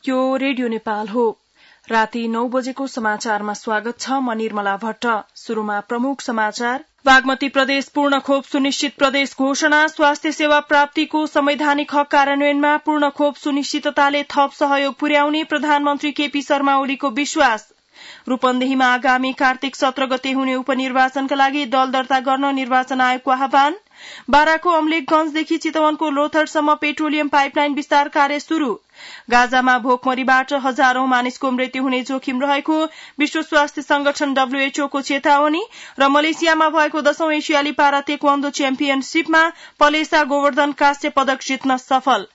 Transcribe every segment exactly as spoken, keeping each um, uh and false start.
यो रेडियो नेपाल हो। राति नौ बजेको समाचारमा स्वागत छ। म निर्मला भट्ट। शुरूमा प्रमुख समाचार। बागमती प्रदेश पूर्ण खोप सुनिश्चित प्रदेश घोषणा। स्वास्थ्य सेवा प्राप्तिको संवैधानिक हक कार्यान्वयनमा पूर्ण खोप सुनिश्चितताले थप सहयोग पुर्याउने प्रधानमन्त्री केपी शर्मा ओलीको विश्वास। रूपन्देहीमा आगामी कार्तिक सत्र गते हुने उपनिर्वाचनका लागि दल दर्ता गर्न निर्वाचन आयोगको आह्वान। बाराको अमलेखगंजदेखि चितवनको लोथरसम्म पेट्रोलियम पाइपलाइन विस्तार कार्य शुरू। गाजामा भोकमरीबाट हजारौं मानिसको मृत्यु हुने जोखिम रहेको विश्व स्वास्थ्य संगठन डब्ल्यूएचओ को चेतावनी। र मलेसियामा भएको दशौं एसियाली पारा तेक्वान्दो च्याम्पियनशीपमा पलेसा गोवर्धन कांस्य पदक जित्न सफल।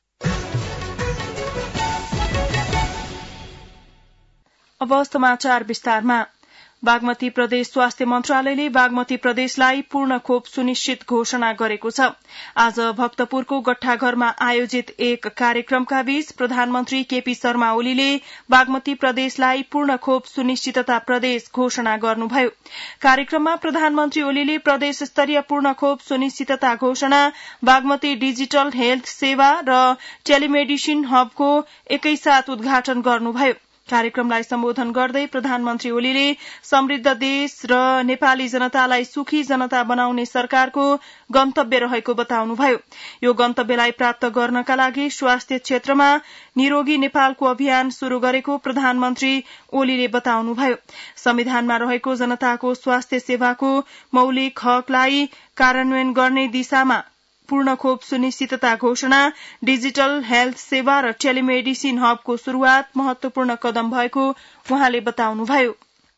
अब समाचार विस्तारमा। बागमती प्रदेश स्वास्थ्य मन्त्रालयले बागमती प्रदेशलाई पूर्ण खोप सुनिश्चित घोषणा गरेको छ। आज भक्तपुरको गट्ठाघरमा आयोजित एक कार्यक्रमका बीच प्रधानमन्त्री केपी शर्मा ओलीले बागमती प्रदेशलाई पूर्ण खोप सुनिश्चितता प्रदेश घोषणा गर्नुभयो। कार्यक्रममा प्रधानमन्त्री ओलीले प्रदेश स्तरीय पूर्ण खोप सुनिश्चितता घोषणा, बागमती डिजिटल हेल्थ सेवा र टेलिमेडिसिन हबको एकैसाथ उद्घाटन गर्नुभयो। कार्यक्रमलाई सम्बोधन गर्दै प्रधानमन्त्री ओलीले समृद्ध देश र नेपाली जनतालाई सुखी जनता बनाउने सरकारको गन्तव्य रहेको बताउनुभयो। यो गन्तव्यलाई प्राप्त गर्नका लागि स्वास्थ्य क्षेत्रमा निरोगी नेपालको अभियान शुरू गरेको प्रधानमन्त्री ओलीले बताउनुभयो। संविधानमा रहेको जनताको स्वास्थ्य सेवाको मौलिक हकलाई कार्यान्वयन गर्ने दिशामा पूर्ण खोप सुनिश्चितता घोषणा, डिजिटल हेल्थ सेवा र टेलिमेडिसिन हबको शुरूआत महत्वपूर्ण कदम भएको उहाँले बताउनुभयो।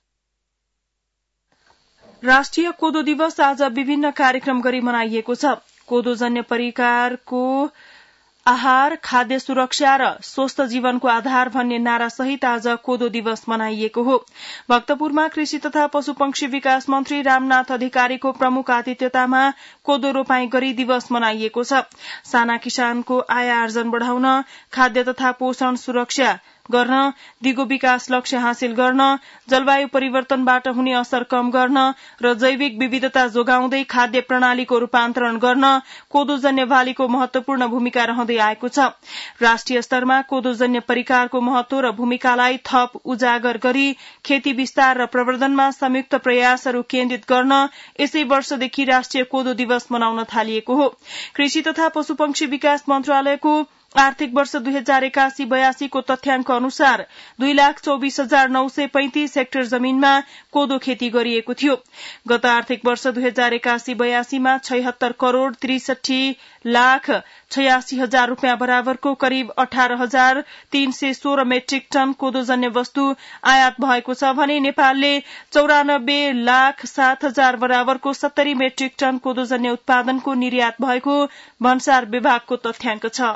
राष्ट्रिय कोदो दिवस आज विभिन्न कार्यक्रम गरी मनाइएको छ। कोदोजन्य परिकारको आहार, खाद्य सुरक्षा र स्वस्थ जीवनको आधार भन्ने नारा सहित आज कोदो दिवस मनाइएको हो। भक्तपुरमा कृषि तथा पशुपक्षी विकास मन्त्री रामनाथ अधिकारीको प्रमुख आतिथ्यतामा कोदो रोपाई गरी दिवस मनाइएको छ। साना किसानको आय आर्जन बढ़ाउन, खाद्य तथा पोषण सुरक्षा गर्न, दिगो विकास लक्ष्य हासिल गर्न, जलवायु परिवर्तनबाट हुने असर कम गर्न र जैविक विविधता जोगाउँदै खाद्य प्रणालीको रूपान्तरण गर्न कोदोजन्य बालीको महत्वपूर्ण भूमिका रहँदै आएको छ। राष्ट्रिय स्तरमा कोदोजन्य परिकारको महत्व र भूमिकालाई थप उजागर गरी खेती विस्तार र प्रवर्धनमा संयुक्त प्रयासहरू केन्द्रित गर्न यसै वर्षदेखि राष्ट्रिय कोदो दिवस मनाउन थालिएको हो। कृषि तथा पशुपक्षी विकास मन्त्रालयको आर्थिक वर्ष दुई हजार एकासी बयासी को तथ्याङ्क अनुसार दुई लाख चौबिस हजार नौ सय पैंतिस हेक्टर जमीनमा कोदो खेती गरिएको थियो। गत आर्थिक वर्ष दुई हजार एकासी बयासीमा छयहत्तर करोड़ त्रिसठी लाख छयासी हजार रूपियाँ बराबरको करिब अठार हजार तीन सय सोह्र मेट्रिक टन कोदोजन्य वस्तु आयात भएको छ भने नेपालले चौरानब्बे लाख सात हजार बराबरको सत्तरी मेट्रिक टन कोदोजन्य उत्पादनको निर्यात भएको भन्सार विभागको तथ्याङ्क छ।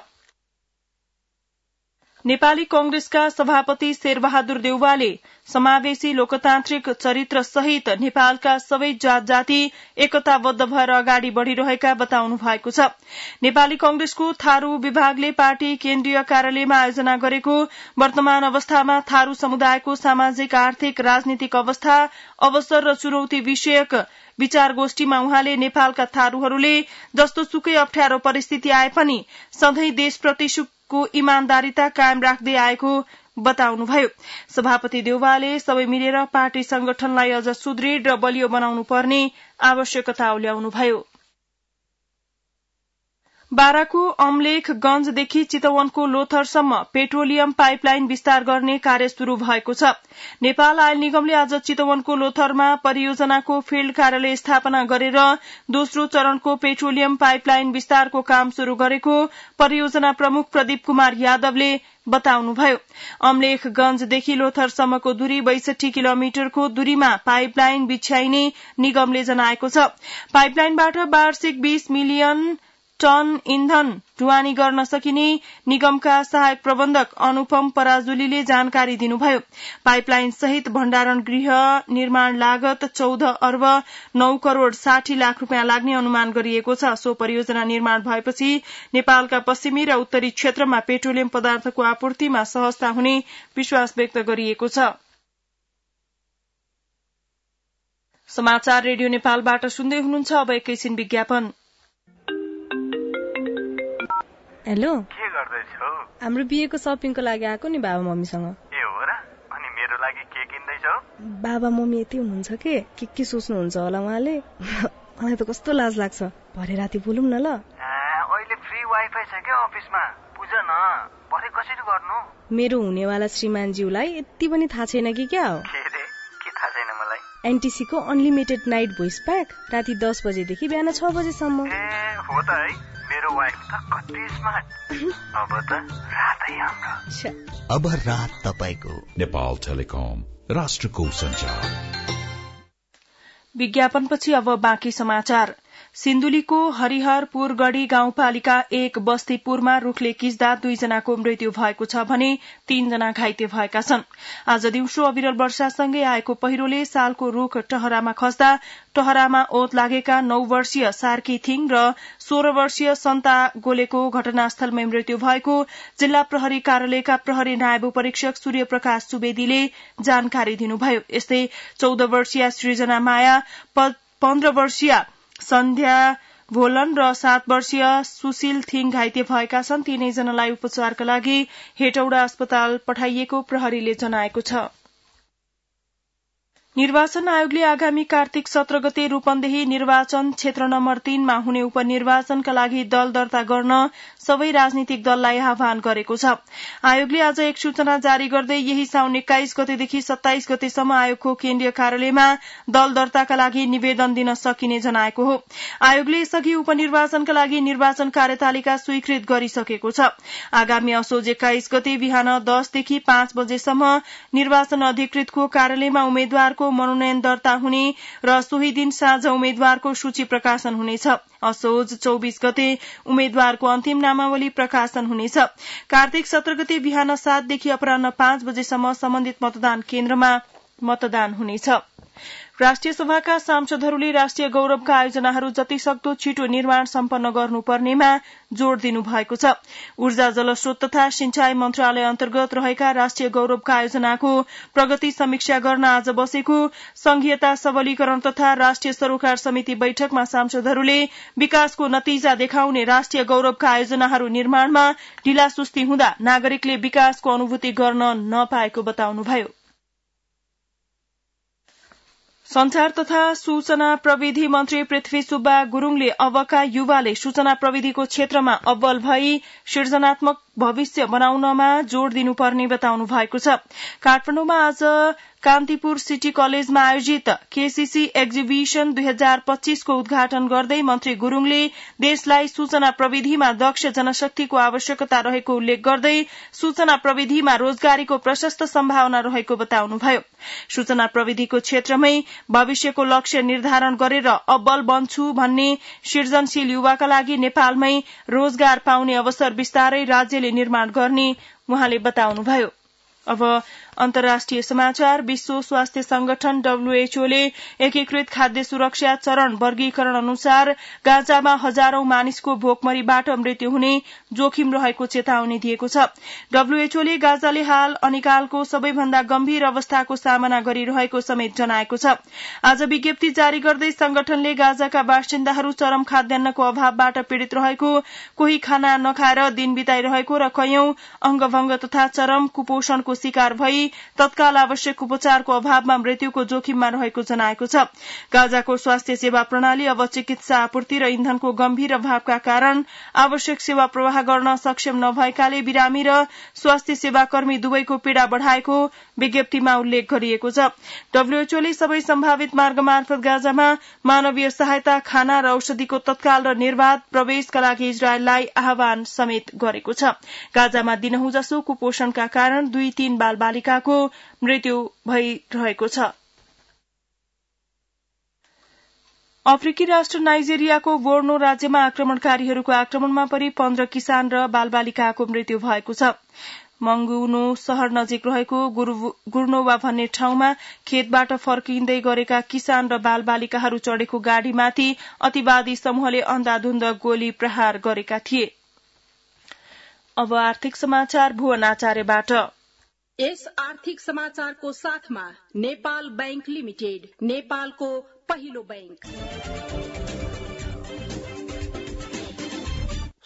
नेपाली कंग्रेसका सभापति शेरबहादुर देउवाले समावेशी लोकतान्त्रिक चरित्र सहित नेपालका सबै जात जाति एकताबद्ध भएर अगाडि बढ़िरहेका बताउनु भएको छ। नेपाली कंग्रेसको थारू विभागले पार्टी केन्द्रीय कार्यालयमा आयोजना गरेको वर्तमान अवस्थामा थारू समुदायको सामाजिक आर्थिक राजनीतिक अवस्था, अवसर र चुनौती विषयक विचार गोष्ठीमा उहाँले नेपालका थारूहरूले जस्तो सुकै अप्ठ्यारो परिस्थिति आए पनि सधैँ देशप्रति को इमानदारीता कायम राख्दै आएको बताउनुभयो। सभापति देउवाले सबै मिलेर पार्टी संगठनलाई अझ सुदृढ़ र बलियो बनाउनु पर्ने आवश्यकता उल्याउनुभयो। बाराको अमलेखगंजदेखि चितवनको लोथरसम्म पेट्रोलियम पाइपलाइन विस्तार गर्ने कार्य शुरू भएको छ। नेपाल आयल निगमले आज चितवनको लोथरमा परियोजनाको फिल्ड कार्यालय स्थापना गरेर दोस्रो चरणको पेट्रोलियम पाइपलाइन विस्तारको काम शुरू गरेको परियोजना प्रमुख प्रदीप कुमार यादवले बताउनुभयो। अमलेखगंजदेखि लोथरसम्मको दूरी बैसठी किलोमिटरको दूरीमा पाइपलाइन बिछ्याइने निगमले जनाएको छ। पाइपलाइनबाट वार्षिक बीस मिलियन टन इन्धन ढुवानी गर्न सकिने निगमका सहायक प्रबन्धक अनुपम पराजुलीले जानकारी दिनुभयो। पाइपलाइन सहित भण्डारण गृह निर्माण लागत चौध अर्ब नौ करोड़ साठी लाख रूपियाँ लाग्ने अनुमान गरिएको छ। सो परियोजना निर्माण भएपछि नेपालका पश्चिमी र उत्तरी क्षेत्रमा पेट्रोलियम पदार्थको आपूर्तिमा सहजता हुने विश्वास व्यक्त गरिएको छ। समाचार रेडियो नेपालबाट सुन्दै हुनुहुन्छ। अब एकैछिन विज्ञापन। हेलो, के गर्दैछौ? हाम्रो बिहेको सपिङको लागि आएको नि बाबा मम्मीसँग। ए हो र? अनि मेरो लागि के किन्दैछौ? बाबा मम्मी यति हुनुहुन्छ के के के सोच्नुहुन्छ होला उहाँले। मलाई त कस्तो लाज लाग्छ। भरे राति बोलौँ न ल। अहिले फ्री वाइफाई छ के अफिसमा, बुझ न। भरे कसरी गर्नु? मेरो हुनेवाला श्रीमानज्यूलाई यति पनि थाहा छैन कि क्या हो? के रे? के थाहा छैन मलाई? एनटीसी को अनलिमिटेड नाइट भोइस प्याक राति दस बजेदेखि बिहान छ बजेसम्म। ए हो त है, मेरो वाइफ त कति स्मार्ट। अब त रातै हाम्रो। अब रात तपाईको। नेपाल टेलिकम, राष्ट्रको सञ्चार। विज्ञापनपछि अब बाँकी समाचार। सिन्धुलीको हरिहरपुर गढी गाउँपालिका एक बस्तीपुरमा रूखले किच्दा दुईजनाको मृत्यु भएको छ भने तीनजना घाइते भएका छन्। आज दिउँसो अविरल वर्षासँगै आएको पहिरोले सालको रूख टहरामा खस्दा टहरामा ओत लागेका नौ वर्षीय सार्की थिङ र सोह्र वर्षीय सन्ता गोलेको घटनास्थलमै मृत्यु भएको जिल्ला प्रहरी कार्यालयका प्रहरी नायब परीक्षक सूर्य प्रकाश सुवेदीले जानकारी दिनुभयो। यस्तै चौध वर्षीय सृजना माया, पन्ध्र वर्षीय सन्ध्या भोलन र सात वर्षीय सुशील थिङ घाइते भएका छन्। तीनैजनालाई उपचारका लागि हेटौडा अस्पताल पठाइएको प्रहरीले जनाएको छ। निर्वाचन आयोगले आगामी कार्तिक सत्र गते रूपन्देही निर्वाचन क्षेत्र नम्बर तीनमा हुने उपनिर्वाचनका लागि दल दर्ता गर्न सबै राजनीतिक दललाई आह्वान गरेको छ। आयोगले आज एक सूचना जारी गर्दै यही साउन एक्काइस गतेदेखि सत्ताइस गतेसम्म आयोगको केन्द्रीय कार्यालयमा दल दर्ताका लागि निवेदन दिन सकिने जनाएको हो। आयोगले यसअघि उपनिर्वाचनका लागि निर्वाचन कार्यतालिका स्वीकृत गरिसकेको छ। आगामी असोज एक्काइस गते बिहान दसदेखि पाँच बजेसम्म निर्वाचन अधिकृतको कार्यालयमा उम्मेद्वारको मनोनयन दर्ता हुने र सोही दिन साँझ उम्मेद्वारको सूची प्रकाशन हुनेछ। असोज चौबीस गते उम्मेद्वारको अन्तिम नामावली प्रकाशन हुनेछ। कार्तिक सत्र गते बिहान सातदेखि अपराह्न पाँच बजेसम्म सम्बन्धित मतदान केन्द्रमा मतदान हुनेछ। राष्ट्रिय सभाका सांसदहरूले राष्ट्रिय गौरवका आयोजनाहरू जतिसक्दो छिटो निर्माण सम्पन्न गर्नुपर्नेमा जोड़ दिनु भएको छ। ऊर्जा जलस्रोत तथा सिंचाई मन्त्रालय अन्तर्गत रहेका राष्ट्रिय गौरवका आयोजनाको प्रगति समीक्षा गर्न आज बसेको संघीयता सबलीकरण तथा राष्ट्रिय सरोकार समिति बैठकमा सांसदहरूले विकासको नतिजा देखाउने राष्ट्रिय गौरवका आयोजनाहरू निर्माणमा ढिलासुस्ती हुँदा नागरिकले विकासको अनुभूति गर्न नपाएको बताउनुभयो। संचार तथा सूचना प्रविधि मन्त्री पृथ्वी सुब्बा गुरूङले अबका युवाले सूचना प्रविधिको क्षेत्रमा अब्बल भई सृजनात्मक भविष्य बनाउनमा जोड़ दिनुपर्ने बताउनु भएको छ। काठमाडौँमा आज कान्तिपुर सिटी कलेजमा आयोजित केसीसी एक्जिबिशन दुई हजार पच्चीसको उद्घाटन गर्दै मन्त्री गुरूङले देशलाई सूचना प्रविधिमा दक्ष जनशक्तिको आवश्यकता रहेको उल्लेख गर्दै सूचना प्रविधिमा रोजगारीको प्रशस्त सम्भावना रहेको बताउनुभयो। सूचना प्रविधिको क्षेत्रमै भविष्यको लक्ष्य निर्धारण गरेर अब्बल बन्छु भन्ने सृजनशील युवाका लागि नेपालमै रोजगार पाउने अवसर विस्तारै राज्यले निर्माण गर्ने उहाँले बताउनुभयो। अब अन्तर्राष्ट्रिय समाचार। विश्व स्वास्थ्य संगठन डब्ल्यूएचओले एकीकृत खाद्य सुरक्षा चरण वर्गीकरण अनुसार गाजामा हजारौं मानिसको भोकमरीबाट मृत्यु हुने जोखिम रहेको चेतावनी दिएको छ। डब्ल्यूएचओले गाजाले हाल अनिकालको सबैभन्दा गम्भीर अवस्थाको सामना गरिरहेको समेत जनाएको छ। आज विज्ञप्ति जारी गर्दै संगठनले गाजाका बासिन्दाहरू चरम खाद्यान्नको अभावबाट पीड़ित रहेको, कोही खाना नखाएर दिन बिताइरहेको र कयौं अंगभंग तथा चरम कुपोषणको शिकार भई तत्काल आवश्यक उपचारको अभावमा मृत्युको जोखिममा रहेको जनाएको छ। गाजाको स्वास्थ्य सेवा प्रणाली अब चिकित्सा आपूर्ति र इन्धनको गम्भीर अभावका कारण आवश्यक सेवा प्रवाह गर्न सक्षम नभएकाले बिरामी र स्वास्थ्य सेवाकर्मी दुवैको पीड़ा बढ़ाएको विज्ञप्तिमा उल्लेख गरिएको छ। डब्ल्यूएचओले सबै सम्भावित मार्ग मार्फत गाजामा मानवीय सहायता, खाना र औषधिको तत्काल र निर्वाध प्रवेशका लागि इजरायललाई आह्वान समेत गरेको छ। गाजामा दिनहुँ जसो कुपोषणका कारण दुई तीन बाल बालिकाको मृत्यु भइरहेको छ। अफ्रिकी राष्ट्र नाइजेरियाको बोर्नो राज्यमा आक्रमणकारीहरूको आक्रमणमा परि पन्ध्र किसान र बालबालिकाको मृत्यु भएको छ। मंगुनो शहर नजिक रहेको गुर्नोवा भन्ने ठाउँमा खेतबाट फर्किँदै गरेका किसान र बालबालिकाहरू चढ़ेको गाड़ीमाथि अतिवादी समूहले अन्धाधुन्द गोली प्रहार गरेका थिए। अब आर्थिक समाचार भुवन आचार्यबाट। यस आर्थिक समाचारको साथमा नेपाल बैंक लिमिटेड, नेपालको पहिलो बैंक।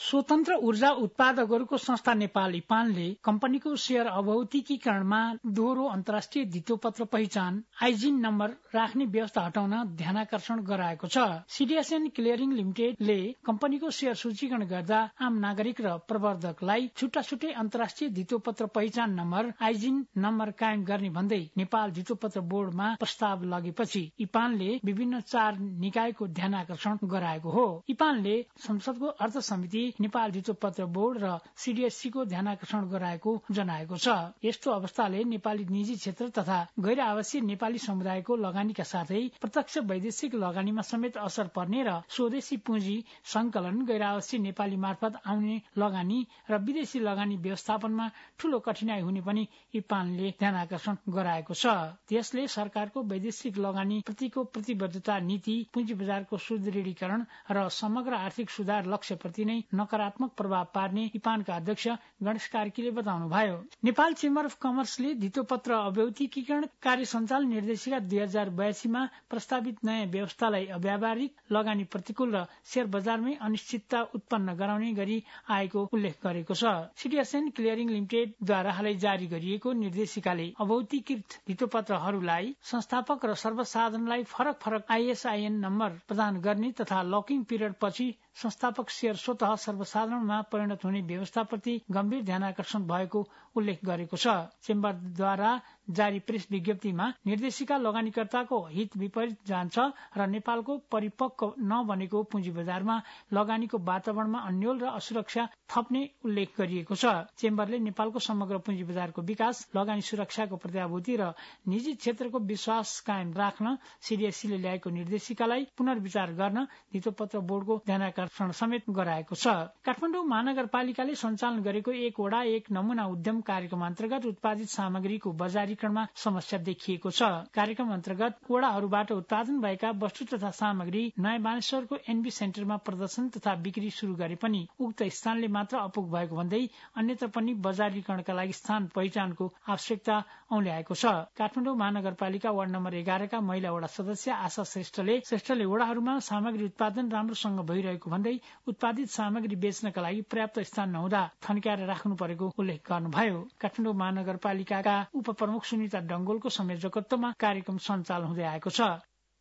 स्वतन्त्र ऊर्जा उत्पादकहरूको संस्था नेपाल इपानले कम्पनीको शेयर अभौतिकीकरणमा दोहोरो अन्तर्राष्ट्रिय धितोपत्र पहिचान आइजिन नम्बर राख्ने व्यवस्था हटाउन ध्यानाकर्षण गराएको छ। सीडीएसएन क्लियरिङ लिमिटेडले कम्पनीको शेयर सूचीकरण गर्दा आम नागरिक र प्रवर्धकलाई छुट्टा छुट्टै अन्तर्राष्ट्रिय धितोपत्र पहिचान नम्बर आइजिन नम्बर कायम गर्ने भन्दै नेपाल धितोपत्र बोर्डमा प्रस्ताव लगेपछि इपानले विभिन्न चार निकायको ध्यानाकर्षण गराएको हो। इपानले संसदको अर्थ समिति, नेपाल धितोपत्र बोर्ड र सीडीएससी को ध्यानाकर्षण गराएको जनाएको छ। यस्तो अवस्थाले नेपाली निजी क्षेत्र तथा गैर आवासीय नेपाली समुदायको लगानीका साथै प्रत्यक्ष वैदेशिक लगानीमा समेत असर पर्ने र स्वदेशी पुँजी संकलन, गैर आवासीय नेपाली मार्फत आउने लगानी र विदेशी लगानी व्यवस्थापनमा ठूलो कठिनाई हुने पनि इपानले ध्यानाकर्षण गराएको छ। त्यसले सरकारको वैदेशिक लगानी प्रतिको प्रतिबद्धता नीति, पुँजी बजारको सुदृढीकरण र समग्र आर्थिक सुधार लक्ष्यप्रति नै नकारात्मक प्रभाव पार्ने इपानका अध्यक्ष गणेश कार्कीले बताउनुभयो। नेपाल चेम्बर अफ कमर्सले धितोपत्र अभौतिकीकरण कार्य सञ्चालन निर्देशिका दुई हजार बयासीमा प्रस्तावित नयाँ व्यवस्थालाई अव्यावहारिक, लगानी प्रतिकूल र शेयर बजारमै अनिश्चितता उत्पन्न गराउने गरी आएको उल्लेख गरेको छ। सीडीएसएन क्लियरिङ लिमिटेडद्वारा हालै जारी गरिएको निर्देशिकाले अभौतिकृत धितोपत्रहरूलाई संस्थापक र सर्वसाधारणलाई फरक फरक आइएसआइएन नम्बर प्रदान गर्ने तथा लकिङ पिरियड पछि संस्थापक शेयर स्वतः सर्वसाधारणमा परिणत हुने व्यवस्थाप्रति गम्भीर ध्यानाकर्षण भएको उल्लेख गरेको छ। चेम्बरद्वारा जारी प्रेस विज्ञप्तिमा निर्देशिका लगानीकर्ताको हित विपरीत जान्छ र नेपालको परिपक्व नबनेको पुँजी बजारमा लगानीको वातावरणमा अन्यल र असुरक्षा थप्ने उल्लेख गरिएको छ। चेम्बरले नेपालको समग्र पुँजी बजारको विकास, लगानी सुरक्षाको प्रत्याभूति र निजी क्षेत्रको विश्वास कायम राख्न सीडीएससीले ल्याएको निर्देशिकालाई पुनर्विचार गर्न धितोपत्र बोर्डको ध्यानाकर्षण समेत गराएको छ। काठमाडौँ महानगरपालिकाले सञ्चालन गरेको एक वडा एक नमूना उद्यम कार्यक्रम अन्तर्गत उत्पादित सामग्रीको बजारीकरणमा समस्या देखिएको छ। कार्यक्रम अन्तर्गत वडाहरूबाट उत्पादन भएका वस्तु तथा सामग्री नयाँ बानेश्वरको एनबी सेन्टरमा प्रदर्शन तथा बिक्री शुरू गरे पनि उक्त स्थानले मात्र अपुग भएको भन्दै अन्यत्र पनि बजारीकरणका लागि स्थान पहिचानको आवश्यकता औल्याएको छ। काठमाडौँ महानगरपालिका वार्ड नम्बर एघारका महिला वडा सदस्य आशा श्रेष्ठले श्रेष्ठले वडाहरूमा सामग्री उत्पादन राम्रोसँग भइरहेको भन्दै उत्पादित सामग्री बेच्नका लागि पर्याप्त स्थान नहुँदा थन्क्याएर राख्नु परेको उल्लेख गर्नुभयो। काठमाडौँ महानगरपालिकाका उपप्रमुख सुनिता डंगोलको संयोजकत्वमा कार्यक्रम सञ्चालन हुँदै आएको छ।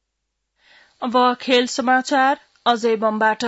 अब खेल समाचार अजय बमबाट।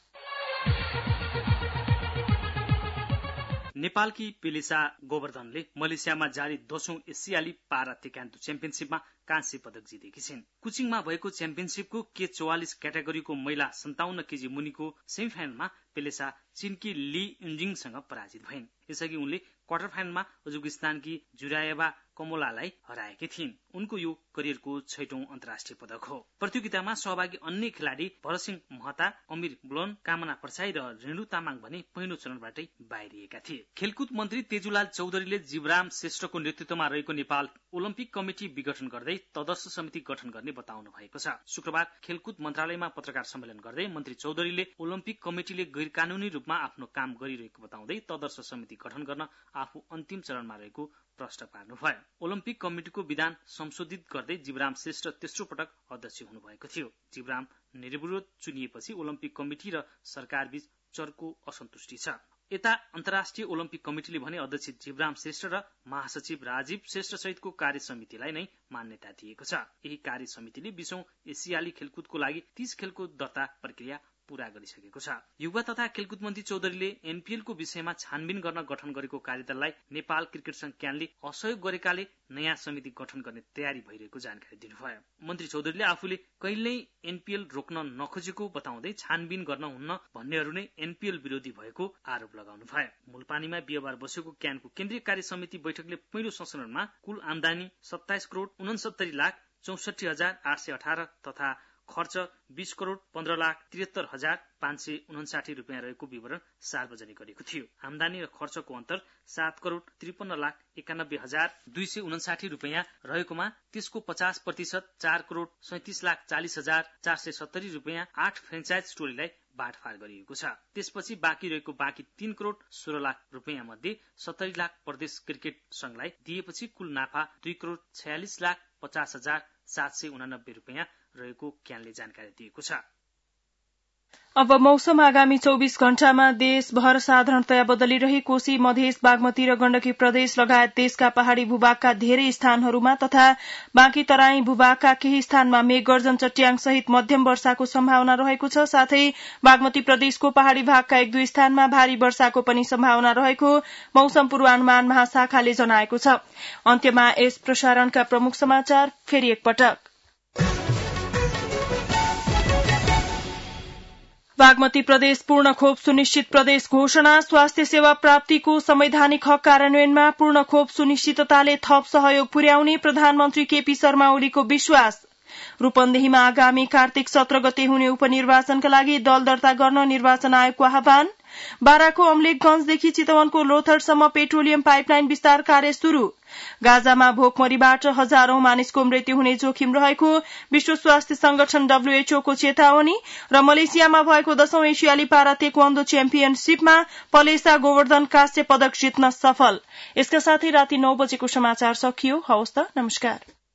नेपालकी पेलिसा गोवर्धनले मलेसियामा जारी दोस्रो एसियाली पारा तेक्वान्डो च्याम्पियनशीपमा काँस्य पदक जितेकी छिन्। कुचिङमा भएको च्याम्पियनशीपको के चौवालिस क्याटेगोरीको महिला सन्ताउन्न केजी मुनिको सेमिफाइनलमा पेलेसा चीनकी ली युन्जिङसँग पराजित भइन्। यसअघि उनले क्वार्टर फाइनलमा उज्बेकिस्तानकी जुरायेवा कमोलालाई हराएकी थिइन्। उनको यो करियरको छैटौं अन्तर्राष्ट्रिय पदक हो। प्रतियोगितामा सहभागी अन्य खेलाडी भरतसिंह महता, अमिर बुलोन, कामना परसाई र रेणु तामाङ भने पहिलो चरणबाटै बाहिरिएका थिए। खेलकुद मन्त्री तेजुलाल चौधरीले जीवराम श्रेष्ठको नेतृत्वमा रहेको नेपाल ओलम्पिक कमिटी विघटन गर्दै तदर्श समिति गठन गर्ने बताउनु भएको छ। शुक्रबार खेलकुद मन्त्रालयमा पत्रकार सम्मेलन गर्दै मन्त्री चौधरीले ओलम्पिक कमिटिले गैर कानूनी रूपमा आफ्नो काम गरिरहेको बताउँदै तदर्श समिति गठन गर्न आफू अन्तिम चरणमा रहेको प्रश्न पार्नुभयो। ओलम्पिक कमिटिको विधान संशोधित गर्दै जीवराम श्रेष्ठ तेस्रो पटक अध्यक्ष हुनुभएको थियो। जीवराम निर्विरोध चुनिएपछि ओलम्पिक कमिटी र सरकारबीच चर्को असन्तुष्टि छ। यता अन्तर्राष्ट्रिय ओलम्पिक कमिटिले भने अध्यक्ष जीवराम श्रेष्ठ र महासचिव राजीव श्रेष्ठ सहितको कार्य समितिलाई नै मान्यता दिएको छ। यही कार्य समितिले बीसौं एसियाली खेलकुदको लागि तीस खेलको दर्ता प्रक्रिया पूरा गरिसकेको छ। युवा तथा खेलकुद मन्त्री चौधरीले एनपीएलको विषयमा छानबिन गर्न गठन गरेको कार्यदललाई नेपाल क्रिकेट संघ क्यानले असहयोग गरेकाले नयाँ समिति गठन गर्ने तयारी भइरहेको जानकारी दिनुभयो। मन्त्री चौधरीले आफूले कहिल्यै एनपीएल रोक्न नखोजेको बताउँदै छानबिन गर्न हुन्न भन्नेहरू नै एनपीएल विरोधी भएको आरोप लगाउनुभयो। मूलपानीमा बिहिबार बसेको क्यानको केन्द्रीय कार्य समिति बैठकले पहिलो संस्करणमा कुल आमदानी सत्ताइस करोड़ उनसत्तरी लाख चौसठी हजार आठ सय अठार तथा खर्च बीस करोड़ पन्ध्र लाख त्रिहत्तर हजार पाँच सय उनसाठी रुपियाँ रहेको विवरण सार्वजनिक गरेको थियो। आमदानी र खर्चको अन्तर सात करोड़ त्रिपन्न लाख एकानब्बे हजार दुई सय उनसाठी रुपियाँ रहेकोमा त्यसको पचास प्रतिशत चार करोड़ सैतिस लाख चालिस हजार चार सय सत्तरी रुपियाँ आठ फ्रेन्चाइज स्टोरीलाई बाँडफाँड गरिएको छ। त्यसपछि बाँकी रहेको बाँकी तीन करोड़ सोह्र लाख रुपियाँ मध्ये सत्तरी लाख प्रदेश क्रिकेट संघलाई दिएपछि कुल नाफा दुई करोड़ छयालिस लाख पचास हजार सात सय उनानब्बे रुपियाँ रहेको क्यानले जानकारी दिएको छ। अब मौसम। आगामी चौबीस घण्टामा देशभर साधारणतया बदलिरही कोशी, मधेस, बागमती र गण्डकी प्रदेश लगायत देशका पहाड़ी भूभागका धेरै स्थानहरूमा तथा बाँकी तराई भूभागका केही स्थानमा मेघ गर्जन, चट्याङ सहित मध्यम वर्षाको सम्भावना रहेको छ। साथै बागमती प्रदेशको पहाड़ी भागका एक दुई स्थानमा भारी वर्षाको पनि सम्भावना रहेको मौसम पूर्वानुमान महाशाखाले जनाएको छ। अन्त्यमा यस प्रसारणका प्रमुख समाचार फेरि एकपटक। बागमती प्रदेश पूर्ण खोप सुनिश्चित प्रदेश घोषणा। स्वास्थ्य सेवा प्राप्तिको संवैधानिक हक कार्यान्वयनमा पूर्ण खोप सुनिश्चितताले थप सहयोग पुर्याउने प्रधानमन्त्री केपी शर्मा ओलीको विश्वास। रूपन्देहीमा आगामी कार्तिक सत्र गते हुने उपनिर्वाचनका लागि दल दर्ता गर्न निर्वाचन आयोगको आह्वान। बाराको अम्लेखगंजदेखि चितवनको लोथरसम्म पेट्रोलियम पाइपलाइन विस्तार कार्य शुरू। गाजामा भोकमरीबाट हजारौं मानिसको मृत्यु हुने जोखिम रहेको विश्व स्वास्थ्य संगठन डब्ल्यूएचओ को चेतावनी। र मलेसियामा भएको दशौं एसियाली पारा ताइक्वान्डो च्याम्पियनशीपमा पलेसा गोवर्धन कांस्य पदक जित्न सफल। यसका साथै राति नौ बजेको समाचार सकियो। हवस् त, नमस्कार।